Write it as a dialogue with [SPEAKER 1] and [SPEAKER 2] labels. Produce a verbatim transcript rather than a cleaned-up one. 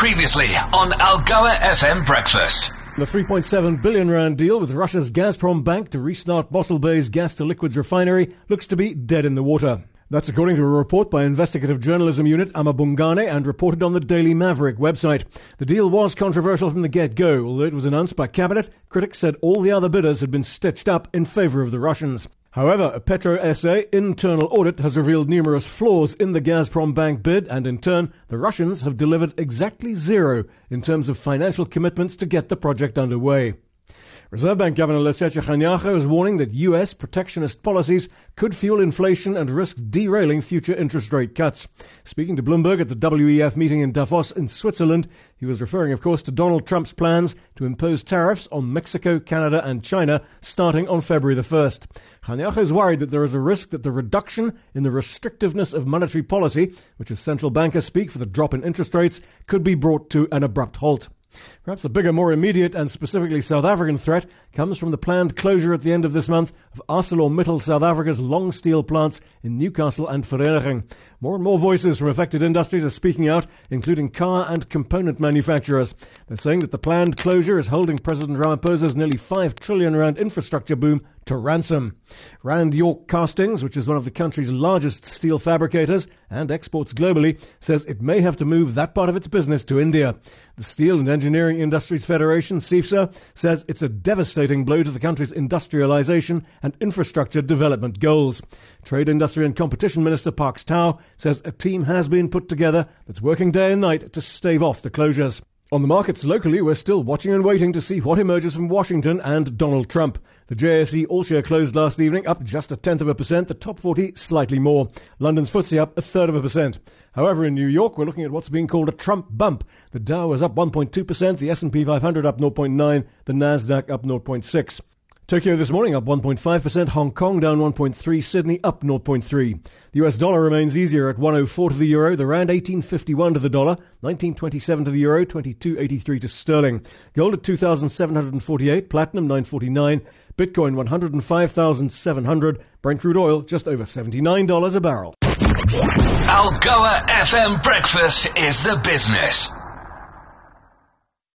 [SPEAKER 1] Previously on Algoa F M Breakfast.
[SPEAKER 2] The three point seven billion rand deal with Russia's Gazprom Bank to restart Mossel Bay's gas-to-liquids refinery looks to be dead in the water. That's according to a report by investigative journalism unit Amabungane and reported on the Daily Maverick website. The deal was controversial from the get-go. Although it was announced by Cabinet, critics said all the other bidders had been stitched up in favour of the Russians. However, a Petro S A internal audit has revealed numerous flaws in the Gazprom Bank bid, and in turn, the Russians have delivered exactly zero in terms of financial commitments to get the project underway. Reserve Bank Governor Lesetja Kganyago is warning that U S protectionist policies could fuel inflation and risk derailing future interest rate cuts. Speaking to Bloomberg at the W E F meeting in Davos in Switzerland, he was referring, of course, to Donald Trump's plans to impose tariffs on Mexico, Canada and China starting on February the first. Kganyago is worried that there is a risk that the reduction in the restrictiveness of monetary policy, which is central bankers speak for the drop in interest rates, could be brought to an abrupt halt. Perhaps a bigger, more immediate and specifically South African threat comes from the planned closure at the end of this month of ArcelorMittal South Africa's long steel plants in Newcastle and Vereeniging. More and more voices from affected industries are speaking out, including car and component manufacturers. They're saying that the planned closure is holding President Ramaphosa's nearly five trillion rand infrastructure boom to ransom. Rand York Castings, which is one of the country's largest steel fabricators and exports globally, says it may have to move that part of its business to India. The Steel and Engineering Industries Federation, SEIFSA, says it's a devastating blow to the country's industrialization and infrastructure development goals. Trade, Industry and Competition Minister Parks Tau says a team has been put together that's working day and night to stave off the closures. On the markets locally, we're still watching and waiting to see what emerges from Washington and Donald Trump. The J S E all-share closed last evening up just a tenth of a percent, the top forty slightly more. London's F T S E up a third of a percent. However, in New York, we're looking at what's being called a Trump bump. The Dow was up one point two percent, the S and P five hundred up zero point nine, the Nasdaq up zero point six. Tokyo this morning up one point five percent, Hong Kong down one point three, Sydney up zero point three. The U S dollar remains easier at one oh four to the euro, the rand eighteen fifty-one to the dollar, nineteen twenty-seven to the euro, twenty-two eighty-three to sterling. Gold at two thousand seven hundred forty-eight, platinum nine forty-nine, Bitcoin one hundred five thousand seven hundred, Brent crude oil just over seventy-nine dollars a barrel.
[SPEAKER 1] Algoa F M Breakfast is the business.